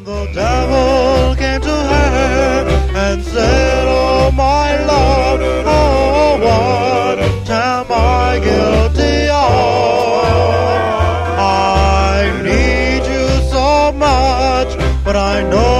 the devil came to her and said, oh my Lord, oh what am I guilty of? I need you so much, but I know